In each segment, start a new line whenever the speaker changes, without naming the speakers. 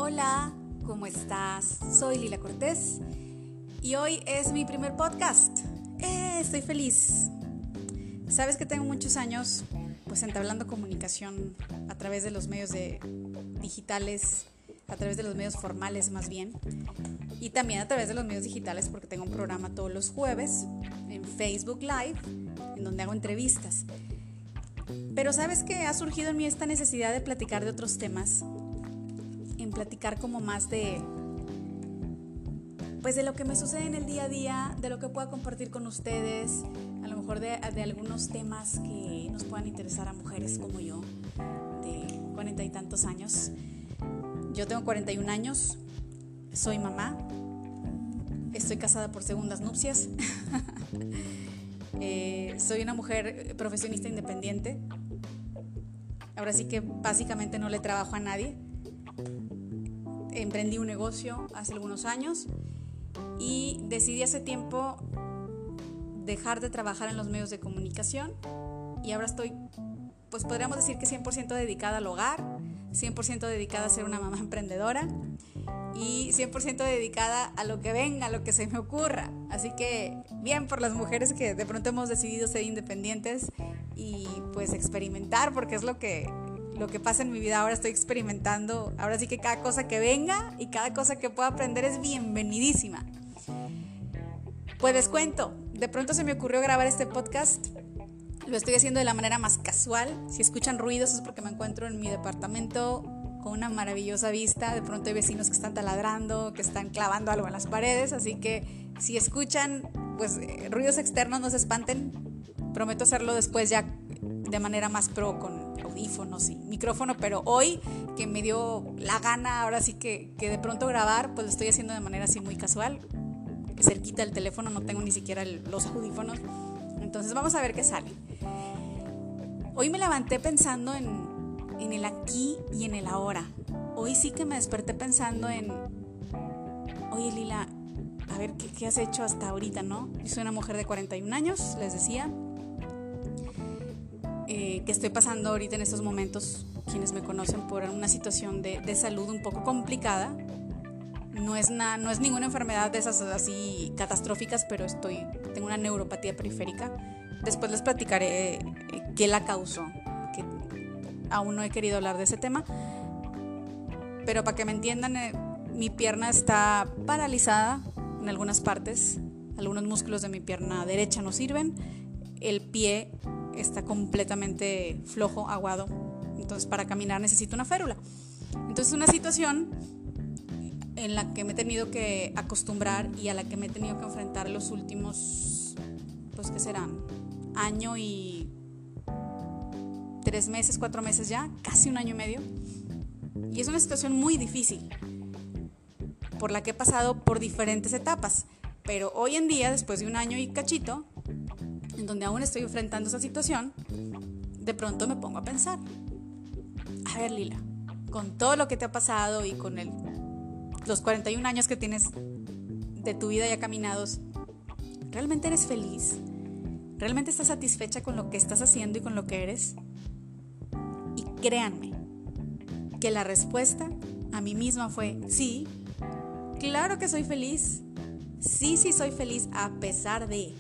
Hola, ¿cómo estás? Soy Lila Cortés y hoy es mi primer podcast. Estoy feliz. Sabes que tengo muchos años pues entablando comunicación a través de los medios digitales, a través de los medios formales más bien, y también a través de los medios digitales porque tengo un programa todos los jueves en Facebook Live en donde hago entrevistas. Pero sabes que ha surgido en mí esta necesidad de platicar de otros temas, en platicar como más de lo que me sucede en el día a día, de lo que pueda compartir con ustedes, a lo mejor de algunos temas que nos puedan interesar a mujeres como yo, de 40 y tantos años. Yo tengo 41 años, soy mamá, estoy casada por segundas nupcias, soy una mujer profesionista independiente. Ahora sí que básicamente no le trabajo a nadie. Emprendí un negocio hace algunos años y decidí hace tiempo dejar de trabajar en los medios de comunicación y ahora estoy, pues podríamos decir que 100% dedicada al hogar, 100% dedicada a ser una mamá emprendedora y 100% dedicada a lo que venga, a lo que se me ocurra. Así que bien por las mujeres que de pronto hemos decidido ser independientes y pues experimentar, porque es lo que pasa en mi vida. Ahora estoy experimentando, ahora sí que cada cosa que venga y cada cosa que pueda aprender es bienvenidísima. Pues les cuento, de pronto se me ocurrió grabar este podcast. Lo estoy haciendo de la manera más casual. Si escuchan ruidos es porque me encuentro en mi departamento con una maravillosa vista. De pronto hay vecinos que están taladrando, que están clavando algo en las paredes. Así que si escuchan ruidos externos, no se espanten. Prometo hacerlo después ya de manera más pro con audífonos y micrófono. Pero hoy que me dio la gana, ahora sí que de pronto grabar, pues lo estoy haciendo de manera así muy casual. Cerquita del teléfono, no tengo ni siquiera los audífonos. Entonces vamos a ver qué sale. Hoy me levanté pensando en el aquí y en el ahora. Hoy sí que me desperté pensando en, oye Lila, a ver qué has hecho hasta ahorita, ¿no? Yo soy una mujer de 41 años, les decía, que estoy pasando ahorita en estos momentos, quienes me conocen, por una situación de salud un poco complicada. No es ninguna enfermedad de esas así catastróficas, pero tengo una neuropatía periférica. Después les platicaré qué la causó, que aún no he querido hablar de ese tema. Pero para que me entiendan, mi pierna está paralizada en algunas partes. Algunos músculos de mi pierna derecha no sirven. El pie está completamente flojo, aguado. Entonces para caminar necesito una férula. Entonces es una situación en la que me he tenido que acostumbrar y a la que me he tenido que enfrentar los últimos, pues ¿qué serán? Año y 3 meses, 4 meses ya, casi un año y medio. Y es una situación muy difícil, por la que he pasado por diferentes etapas. Pero hoy en día, después de un año y cachito, en donde aún estoy enfrentando esa situación, de pronto me pongo a pensar, a ver Lila, con todo lo que te ha pasado y con los 41 años que tienes de tu vida ya caminados, ¿realmente eres feliz? ¿Realmente estás satisfecha con lo que estás haciendo y con lo que eres? Y créanme que la respuesta a mí misma fue sí, claro que soy feliz. Sí, soy feliz a pesar de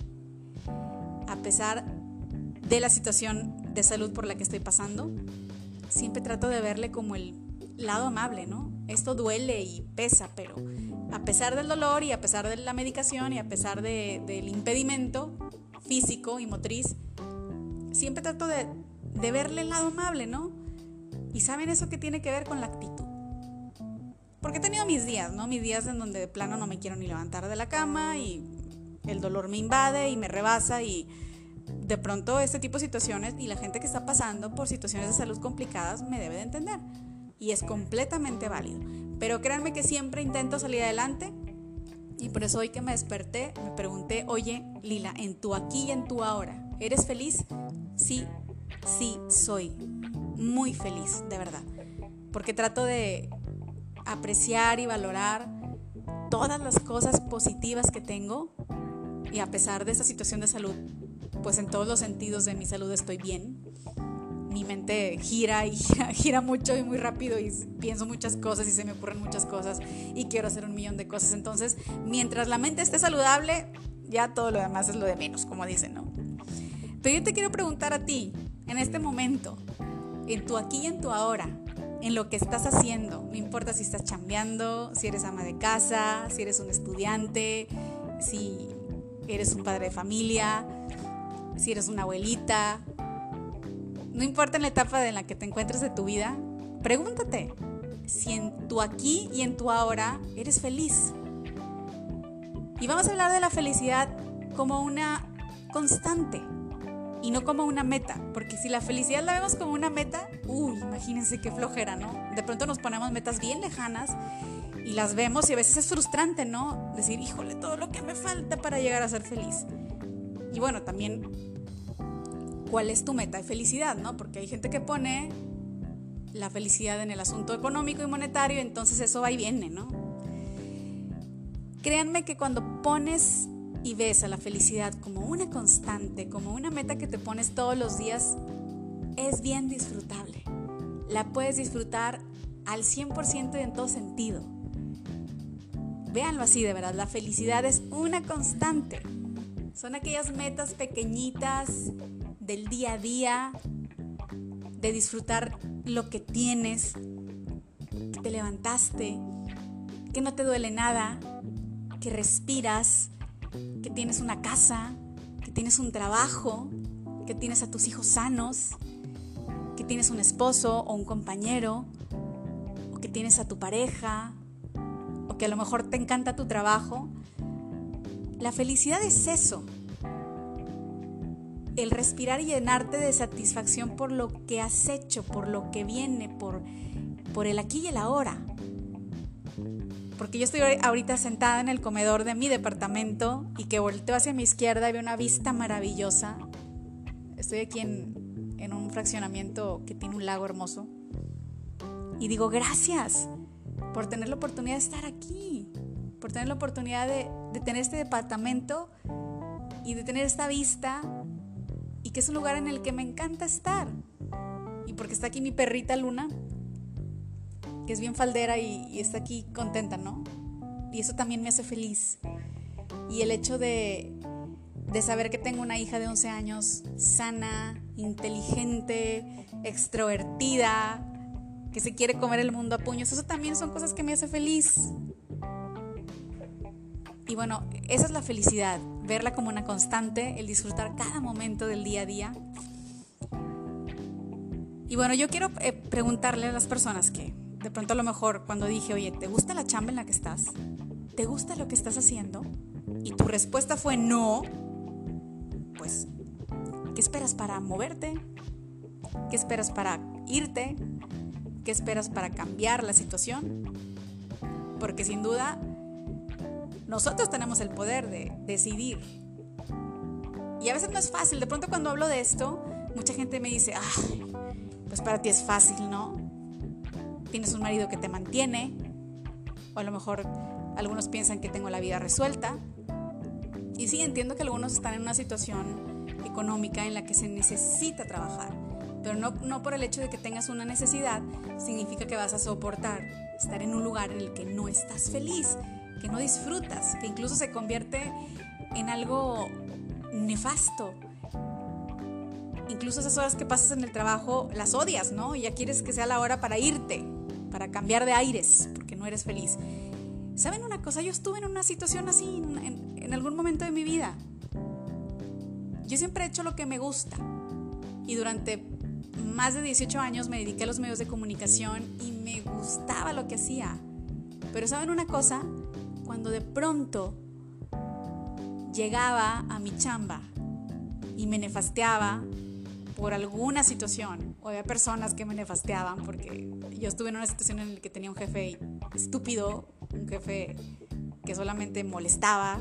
la situación de salud por la que estoy pasando. Siempre trato de verle como el lado amable, ¿no? Esto duele y pesa, pero a pesar del dolor y a pesar de la medicación y a pesar del impedimento físico y motriz, siempre trato de verle el lado amable, ¿no? Y ¿saben eso qué tiene que ver con la actitud? Porque he tenido mis días, ¿no? Mis días en donde de plano no me quiero ni levantar de la cama y el dolor me invade y me rebasa y de pronto este tipo de situaciones y la gente que está pasando por situaciones de salud complicadas me debe de entender. Y es completamente válido. Pero créanme que siempre intento salir adelante. Y por eso hoy que me desperté, me pregunté, oye, Lila, en tu aquí y en tu ahora, ¿eres feliz? Sí, soy muy feliz, de verdad. Porque trato de apreciar y valorar todas las cosas positivas que tengo. Y a pesar de esta situación de salud, pues en todos los sentidos de mi salud estoy bien. mi mente gira y gira mucho y muy rápido y pienso muchas cosas y se me ocurren muchas cosas y quiero hacer 1,000,000 de cosas. Entonces, mientras la mente esté saludable, ya todo lo demás es lo de menos, como dicen, ¿no? Pero yo te quiero preguntar a ti, en este momento, en tu aquí y en tu ahora, en lo que estás haciendo, no importa si estás chambeando, si eres ama de casa, si eres un estudiante, si eres un padre de familia, si eres una abuelita, no importa en la etapa en la que te encuentres de tu vida, pregúntate si en tu aquí y en tu ahora eres feliz. Y vamos a hablar de la felicidad como una constante y no como una meta, porque si la felicidad la vemos como una meta, imagínense qué flojera, ¿no? De pronto nos ponemos metas bien lejanas y las vemos y a veces es frustrante, ¿no? Decir, híjole, todo lo que me falta para llegar a ser feliz. Y bueno, también, ¿cuál es tu meta de felicidad, no? Porque hay gente que pone la felicidad en el asunto económico y monetario, entonces eso va y viene, ¿no? Créanme que cuando pones y ves a la felicidad como una constante, como una meta que te pones todos los días, es bien disfrutable. La puedes disfrutar al 100% y en todo sentido. Véanlo así, de verdad, la felicidad es una constante. Son aquellas metas pequeñitas del día a día, de disfrutar lo que tienes, que te levantaste, que no te duele nada, que respiras, que tienes una casa, que tienes un trabajo, que tienes a tus hijos sanos, que tienes un esposo o un compañero, o que tienes a tu pareja, o que a lo mejor te encanta tu trabajo. La felicidad es eso, el respirar y llenarte de satisfacción por lo que has hecho, por lo que viene, por el aquí y el ahora. Porque yo estoy ahorita sentada en el comedor de mi departamento y que volteo hacia mi izquierda y veo una vista maravillosa. Estoy aquí en un fraccionamiento que tiene un lago hermoso. Y digo, gracias por tener la oportunidad de estar aquí, por tener la oportunidad de tener este departamento y de tener esta vista, y que es un lugar en el que me encanta estar. Y porque está aquí mi perrita Luna, que es bien faldera y está aquí contenta, ¿no? Y eso también me hace feliz. Y el hecho de saber que tengo una hija de 11 años, sana, inteligente, extrovertida, que se quiere comer el mundo a puños, eso también son cosas que me hace feliz. Y bueno, esa es la felicidad, verla como una constante, el disfrutar cada momento del día a día. Y bueno, yo quiero preguntarle a las personas que de pronto a lo mejor cuando dije, oye, ¿te gusta la chamba en la que estás? ¿Te gusta lo que estás haciendo? Y tu respuesta fue no, pues, ¿qué esperas para moverte? ¿Qué esperas para irte? ¿Qué esperas para cambiar la situación? Porque sin duda, nosotros tenemos el poder de decidir. Y a veces no es fácil. De pronto cuando hablo de esto, mucha gente me dice, pues para ti es fácil, ¿no? Tienes un marido que te mantiene, o a lo mejor algunos piensan que tengo la vida resuelta. Y sí, entiendo que algunos están en una situación económica en la que se necesita trabajar, pero no por el hecho de que tengas una necesidad significa que vas a soportar estar en un lugar en el que no estás feliz, que no disfrutas, que incluso se convierte en algo nefasto. Incluso esas horas que pasas en el trabajo las odias, ¿no? Y ya quieres que sea la hora para irte, para cambiar de aires, porque no eres feliz. ¿Saben una cosa? Yo estuve en una situación así en algún momento de mi vida. Yo siempre he hecho lo que me gusta y durante más de 18 años me dediqué a los medios de comunicación y me gustaba lo que hacía. Pero ¿saben una cosa? Cuando de pronto llegaba a mi chamba y me nefasteaba por alguna situación, o había personas que me nefasteaban porque yo estuve en una situación en la que tenía un jefe estúpido, un jefe que solamente molestaba,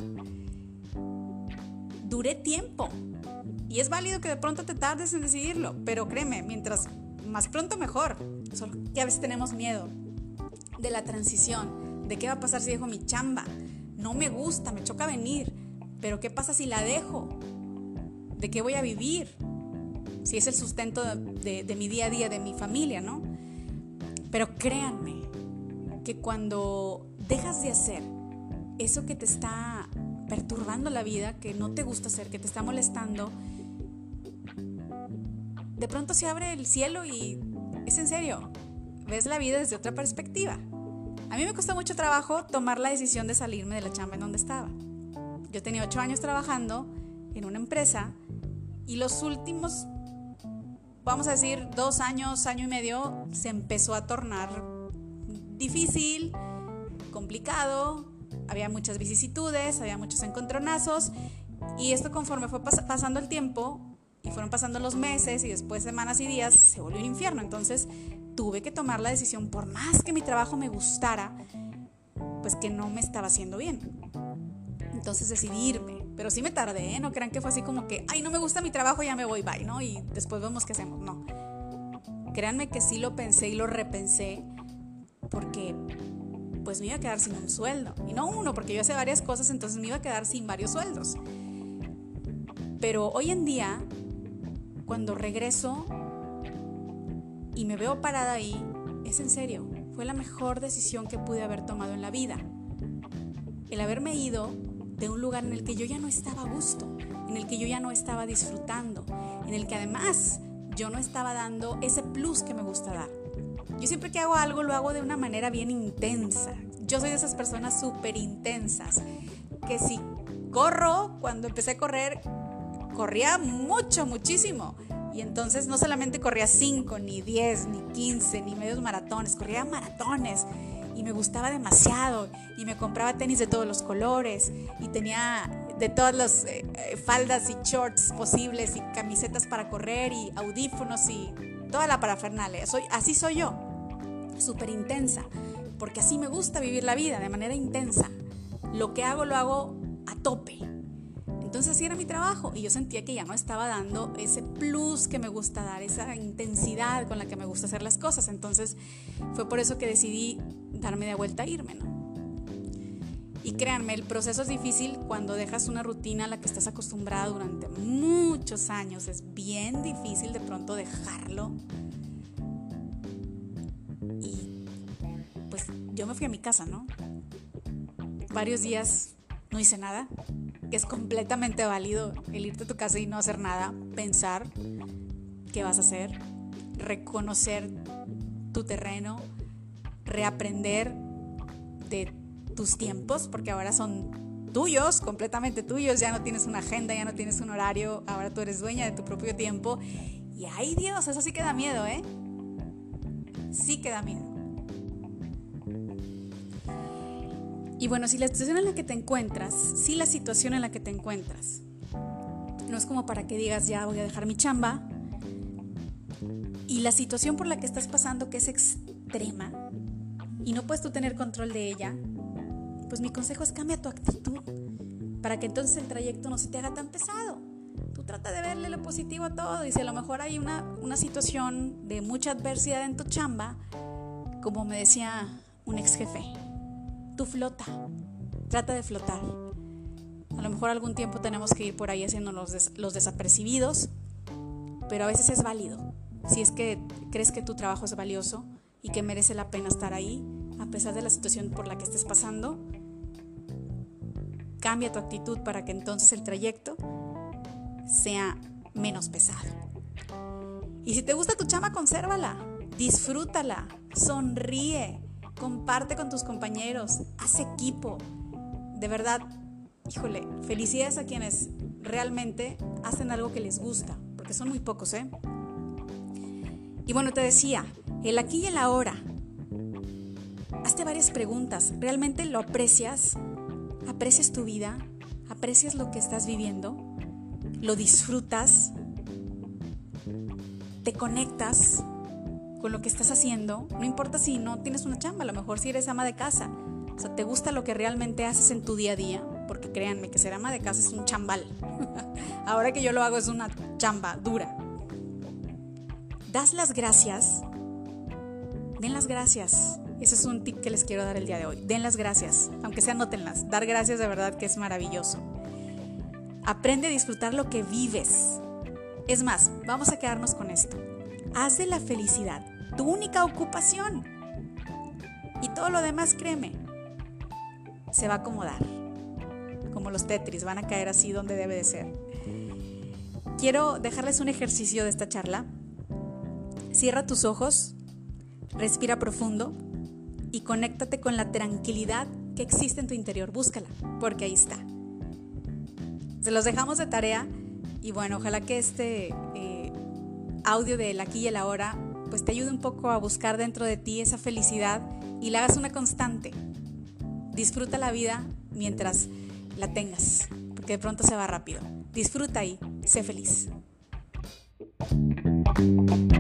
duré tiempo. Y es válido que de pronto te tardes en decidirlo, pero créeme, mientras más pronto mejor. Solo que a veces tenemos miedo de la transición, de qué va a pasar si dejo mi chamba. No me gusta, me choca venir, pero ¿qué pasa si la dejo? ¿De qué voy a vivir? si es el sustento de mi día a día, de mi familia, ¿no? Pero créanme que cuando dejas de hacer eso que te está perturbando la vida, que no te gusta hacer, que te está molestando, de pronto se abre el cielo y es en serio, ves la vida desde otra perspectiva. A mí me costó mucho trabajo tomar la decisión de salirme de la chamba en donde estaba. Yo tenía 8 años trabajando en una empresa y los últimos, vamos a decir, 2 años, año y medio, se empezó a tornar difícil, complicado, había muchas vicisitudes, había muchos encontronazos, y esto conforme fue pasando el tiempo y fueron pasando los meses y después semanas y días, se volvió un infierno. Entonces tuve que tomar la decisión, por más que mi trabajo me gustara, pues que no me estaba haciendo bien. Entonces decidí irme, pero sí me tardé, ¿eh? No crean que fue así como que, ay, no me gusta mi trabajo, ya me voy, bye, ¿no? Y después vemos qué hacemos, no. Créanme que sí lo pensé y lo repensé, porque pues me iba a quedar sin un sueldo, y no uno, porque yo hacía varias cosas, entonces me iba a quedar sin varios sueldos. Pero hoy en día, cuando regreso y me veo parada ahí, es en serio, fue la mejor decisión que pude haber tomado en la vida. El haberme ido de un lugar en el que yo ya no estaba a gusto, en el que yo ya no estaba disfrutando, en el que además yo no estaba dando ese plus que me gusta dar. Yo siempre que hago algo lo hago de una manera bien intensa. Yo soy de esas personas súper intensas, que si corro, cuando empecé a correr, corría muchísimo. Y entonces no solamente corría 5, ni 10, ni 15, ni medios maratones, corría maratones. Y me gustaba demasiado, y me compraba tenis de todos los colores, y tenía de todas las faldas y shorts posibles, y camisetas para correr, y audífonos, y toda la parafernalia. Así soy yo, súper intensa, porque así me gusta vivir la vida, de manera intensa. Lo que hago, lo hago a tope. Entonces así era mi trabajo, y yo sentía que ya no estaba dando ese plus que me gusta dar, esa intensidad con la que me gusta hacer las cosas. Entonces fue por eso que decidí darme de vuelta a irme, ¿no? Y créanme, el proceso es difícil cuando dejas una rutina a la que estás acostumbrada durante muchos años. Es bien difícil de pronto dejarlo. Y pues yo me fui a mi casa, ¿no? Varios días no hice nada, que es completamente válido el irte a tu casa y no hacer nada, pensar qué vas a hacer, reconocer tu terreno, reaprender de tus tiempos, porque ahora son tuyos, completamente tuyos, ya no tienes una agenda, ya no tienes un horario, ahora tú eres dueña de tu propio tiempo. Y ay Dios, eso sí que da miedo, ¿eh? Sí que da miedo. Y bueno, si la situación en la que te encuentras, no es como para que digas, ya voy a dejar mi chamba, y la situación por la que estás pasando, que es extrema, y no puedes tú tener control de ella, pues mi consejo es cambia tu actitud, para que entonces el trayecto no se te haga tan pesado. Tú trata de verle lo positivo a todo, y si a lo mejor hay una situación de mucha adversidad en tu chamba, como me decía un ex jefe, tú flota, trata de flotar. A lo mejor algún tiempo tenemos que ir por ahí haciendo los desapercibidos, pero a veces es válido. Si es que crees que tu trabajo es valioso y que merece la pena estar ahí, a pesar de la situación por la que estés pasando, cambia tu actitud para que entonces el trayecto sea menos pesado. Y si te gusta tu chamba, consérvala, disfrútala, sonríe, comparte con tus compañeros, haz equipo. De verdad, híjole, felicidades a quienes realmente hacen algo que les gusta, porque son muy pocos, ¿eh? Y bueno, te decía, el aquí y el ahora. Hazte varias preguntas. ¿Realmente lo aprecias? ¿Aprecias tu vida? ¿Aprecias lo que estás viviendo? ¿Lo disfrutas? ¿Te conectas con lo que estás haciendo? No importa si no tienes una chamba, a lo mejor si eres ama de casa. O sea, ¿te gusta lo que realmente haces en tu día a día? Porque créanme que ser ama de casa es un chambal. Ahora que yo lo hago es una chamba dura. ¿Das las gracias? Den las gracias. Ese es un tip que les quiero dar el día de hoy. Den las gracias, aunque sea anótenlas. Dar gracias de verdad que es maravilloso. Aprende a disfrutar lo que vives. Es más, vamos a quedarnos con esto. Haz de la felicidad tu única ocupación. Y todo lo demás, créeme, se va a acomodar. Como los Tetris, van a caer así donde debe de ser. Quiero dejarles un ejercicio de esta charla. Cierra tus ojos, respira profundo y conéctate con la tranquilidad que existe en tu interior. Búscala, porque ahí está. Se los dejamos de tarea y bueno, ojalá que este audio del aquí y el ahora pues te ayude un poco a buscar dentro de ti esa felicidad y la hagas una constante. Disfruta la vida mientras la tengas, porque de pronto se va rápido. Disfruta y sé feliz.